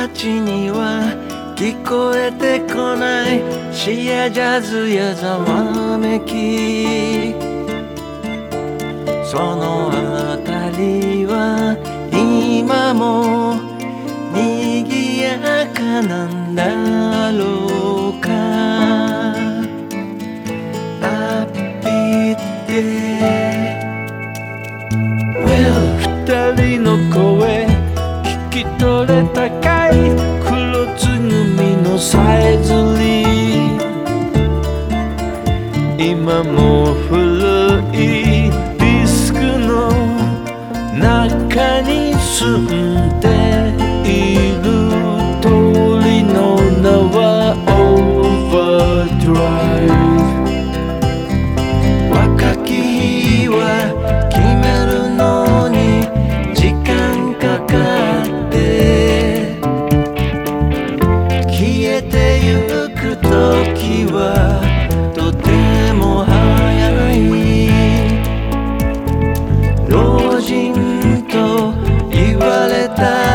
街には聞こえてこないシやジャズやざわめき、そのあたりは今も賑やかなんだろうか。 二人の声聞き取れたかい、黒ずぐみのさえずり、今も古いディスクの中に住んでいる。通りの名はOverdrive。 若き日は決めるのに時間かかって、消えてゆく時はとても早い。老人と言われた